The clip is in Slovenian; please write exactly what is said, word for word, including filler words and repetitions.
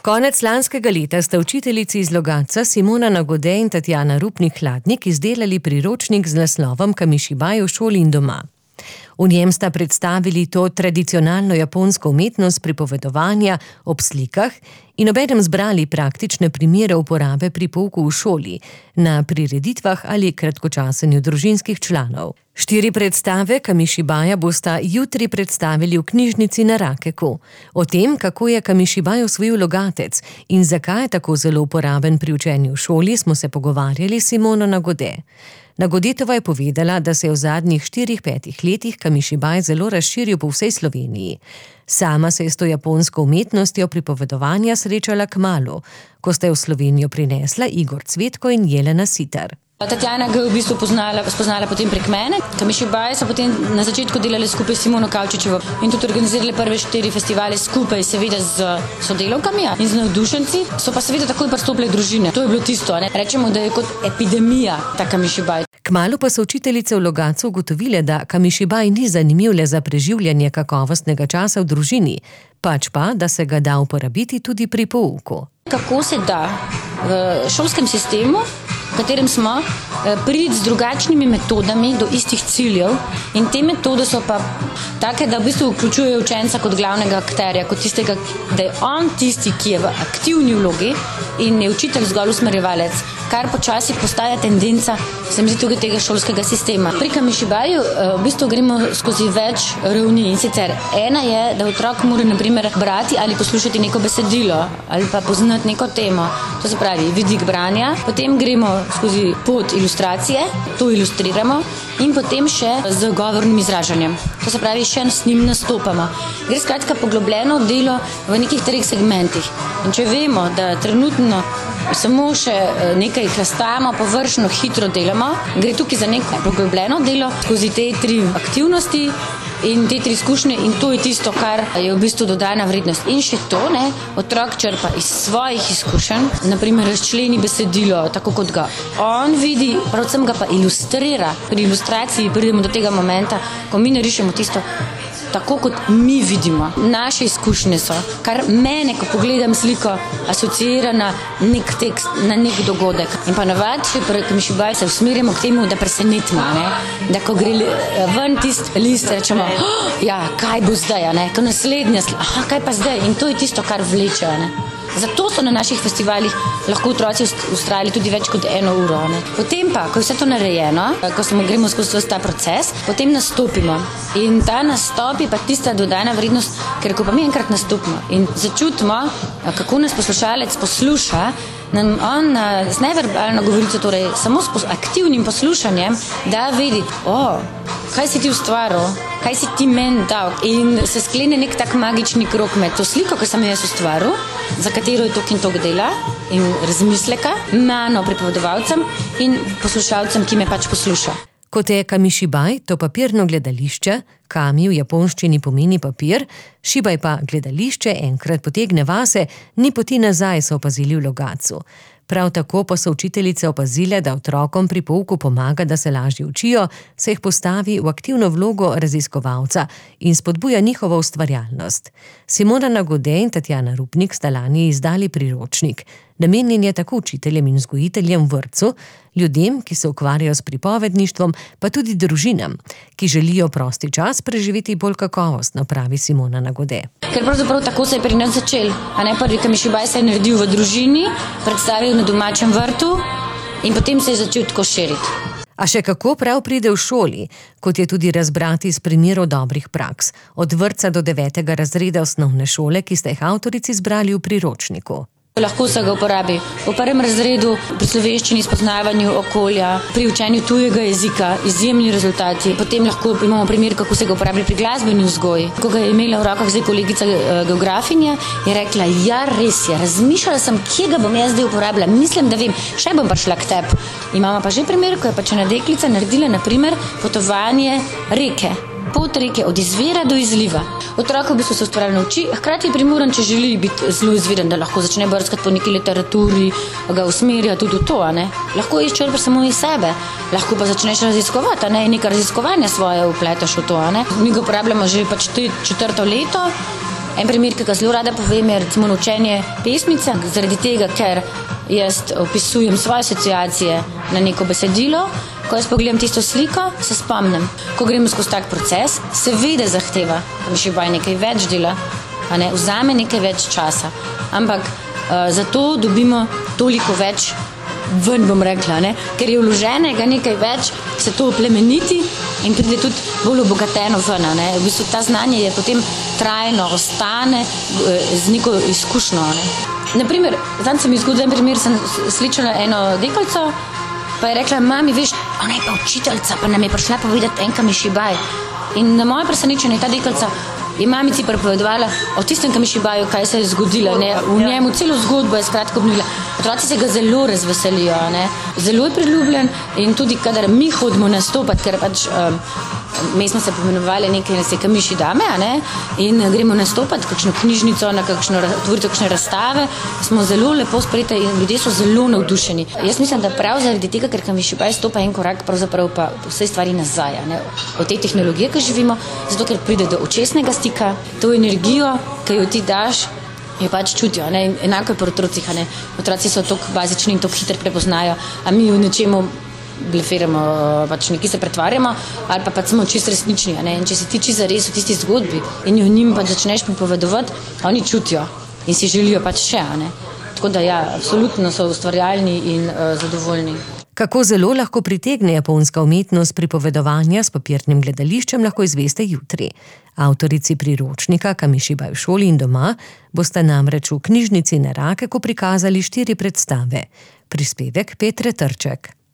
Konec lanskega leta sta učiteljici iz Logatca Simona Nagode in Tatjana Rupnik-Hladnik izdelali priročnik z naslovom Kamišibaj v šoli in doma. V njem sta predstavili to tradicionalno japonsko umetnost pripovedovanja ob slikah in obenem zbrali praktične primere uporabe pri pouku v šoli, na prireditvah ali kratkočasenju družinskih članov. Štiri predstave Kamišibaja bosta jutri predstavili v knjižnici na Rakeku. O tem, kako je Kamišibaj osvojil Logatec in zakaj je tako zelo uporaben pri učenju v šoli, smo se pogovarjali s Simono Nagode. Nagodetova je povedala, da se je v zadnjih štirih, petih letih Kamišibaj zelo razširil po vsej Sloveniji. Sama se je s to japonsko umetnostjo pripovedovanja srečala kmalu, ko sta jo v Slovenijo prinesla Igor Cvetko in Jelena Sitar. Tatjana ga je v bistvu poznala, spoznala potem prek mene. Kamišibaj so potem na začetku delali skupaj s Simono Kavčičevo in tudi organizirali prve štiri festivale skupaj, seveda z sodelavkami in z navdušenci. So pa seveda takoj pristopile družine. To je bilo tisto, ne? Rečemo, da je kot epidemija ta Kamišibaj. Kmalu pa so učiteljice v Logatcu ugotovile, da Kamišibaj ni zanimiv le za preživljanje kakovostnega časa v družini, pač pa, da se ga da uporabiti tudi pri pouku. Kako se da v šolskem sistemu, v katerem smo, priti z drugačnimi metodami do istih ciljev, in te metode so pa take, da v bistvu vključujejo učenca kot glavnega akterja, kot tistega, da je on tisti, ki je v aktivni vlogi in je učitelj zgolj usmerjevalec, kar počasi postaja tendenca, se mi zdi, tudi tega šolskega sistema. Pri Kamišibaju v bistvu gremo skozi več ravni, in sicer ena je, da otrok mora na primer brati ali poslušati neko besedilo ali pa poznati neko temo, to se pravi vidik branja, potem gremo skozi pot ilustracije, to ilustriramo in potem še z govornim izražanjem. To se pravi, še s njim nastopamo. Gre skratka poglobljeno delo v nekih treh segmentih. In če vemo, da trenutno samo še nekaj hlastamo, površno, hitro delamo, gre tukaj za neko poglobljeno delo skozi te tri aktivnosti in te tri izkušnje, in to je tisto, kar je v bistvu dodana vrednost. In še to, ne, otrok črpa iz svojih izkušenj, naprimer razčleni besedilo, tako kot ga on vidi, predvsem ga pa ilustrira. Pri ilustraciji pridemo do tega momenta, ko mi narišemo tisto tako, kot mi vidimo. Naše izkušnje so, kar mene, ko pogledam sliko, asociira na nek tekst, na nek dogodek. In pa navadi, pri Kamišibaju se usmerjamo k temu, da presenetimo, ne? Da ko gre ven tist list, rečemo, oh, ja, kaj bo zdaj, ne? Ko naslednja, aha, kaj pa zdaj? In to je tisto, kar vleče, ne? Zato so na naših festivalih lahko otroci ustrajali tudi več kot eno uro. Ne? Potem pa, ko je vse to narejeno, ko smo gremo skozi ta proces, potem nastopimo. In ta nastop je pa tista dodana vrednost, ker ko pa mi enkrat nastopimo in začutimo, kako nas poslušalec posluša, nam on z neverbalno govorico, torej samo s aktivnim poslušanjem, da vidi, o, kaj si ti ustvaril, kaj si ti meni dal. In se sklene nek tak magični krog med to sliko, ki sem jaz ustvaril, za katero je tok in tok dela in razmisleka, mano pripovedovalcem in poslušalcem, ki me pač posluša. Kot je Kamišibaj, to papirno gledališče, kami v japonščini pomeni papir, šibaj pa gledališče enkrat potegne vase, ni poti nazaj, so opazili v Logatcu. Prav tako pa so učiteljice opazile, da otrokom pri pouku pomaga, da se lažje učijo, se jih postavi v aktivno vlogo raziskovalca in spodbuja njihovo ustvarjalnost. Simona Nagode in Tatjana Rupnik sta lani izdali priročnik. Namenjen je tako učiteljem in vzgojiteljem v vrtcu, ljudem, ki se ukvarjajo s pripovedništvom, pa tudi družinam, ki želijo prosti čas preživeti bolj kakovostno, pravi Simona Nagode. Ker pravzaprav tako se je pri nas začel, a ne, prvi Kamišibaj se je naredil v družini, predstavil na domačem vrtu in potem se je začel tako širiti. A še kako prav pride v šoli, kot je tudi razbrati iz primerov dobrih praks, od vrtca do devetega razreda osnovne šole, ki ste jih avtorici zbrali v priročniku. Lahko se ga uporabi v prvem razredu, pri slovenščini, spoznavanju okolja, pri učenju tujega jezika, izjemni rezultati. Potem lahko imamo primer, kako se ga uporabi pri glasbeni vzgoji. Ko ga je imela v rokah zdaj kolegica geografinja, je rekla, ja, res je, razmišljala sem, kje ga bom jaz zdaj uporabila, mislim, da vem, še bom prišla k tebi. Imamo pa že primer, ko je pač ena deklica naredila, na primer, potovanje reke. Pot reke od izvira do izliva. Otrok v bistvu se ustvarjalno uči, hkrati je primoran, če želi biti zelo izviren, da lahko začne brskati po neki literaturi, ga usmerja tudi v to, a ne. Lahko izčrpaš samo iz sebe, lahko pa začneš raziskovati, a ne, in nekaj raziskovanja svoje vpletaš v to, a ne. Mi ga uporabljamo že pač četrto leto En primer, ki ga zelo rada povem, je recimo učenje pesmice, zaradi tega, ker jaz opisujem svoje asociacije na neko besedilo. Ko jaz pogledam tisto sliko, se spomnim. Ko gremo skozi tak proces, seveda zahteva, Kamishibai nekaj več dela, a ne, vzame nekaj več časa. Ampak uh, zato dobimo toliko več ven, bom rekla, ne? Ker je vloženega nekaj več, se to oplemeniti in pride tudi bolj obogateno ven. Ne? V bistvu ta znanje je potem trajno, ostane z neko izkušnjo. Ne? Naprimer, tam sem izgodil en primer, sem sličala eno deklico, pa je rekla, mami, veš, ona je pa učiteljica, pa nam je prišla povedati en Kamishibai. In na moje presenečenje ta deklica je mamici pripovedovala o tistem Kamishibaju, kaj se je zgodilo. Ne? V njemu celo zgodbo je skratko obnovila. Otroci se ga zelo razveselijo. Ne? Zelo je priljubljen in tudi, kadar mi hodimo nastopati, ker pač um, mi smo se pomenovali nekaj nas je Kamishi dame, a ne? In gremo nastopati kakšno knjižnico, na kakšno otvoritev kakšne razstave, smo zelo lepo sprejeti in ljudje so zelo navdušeni. Jaz mislim, da prav zaradi tega, ker Kamishibai stopa en korak, pravzaprav pa vse stvari nazaj, a ne? Od te tehnologije, ki živimo, zato ker pride do očesnega stika, to energijo, ki jo ti daš, je pač čutijo, ne? Enako je pri otrocih, a ne? Otroci so toliko bazični in toliko hitro prepoznajo, a mi v nečemu blefiramo, pač neki se pretvarjamo, ali pa pač smo čisto resnični, ne? In če si ti čisto zares v tisti zgodbi in jo njim pa začneš pripovedovati, oni čutijo in si želijo pač še, a ne? Tako da ja, absolutno so ustvarjalni in uh, zadovoljni. Kako zelo lahko pritegne japonska umetnost pripovedovanja s papirnim gledališčem, lahko izveste jutri. Avtorici priročnika Kamishibai v šoli in doma bosta namreč v knjižnici na Rakeku prikazali štiri predstave. Prispevek Petre Trček.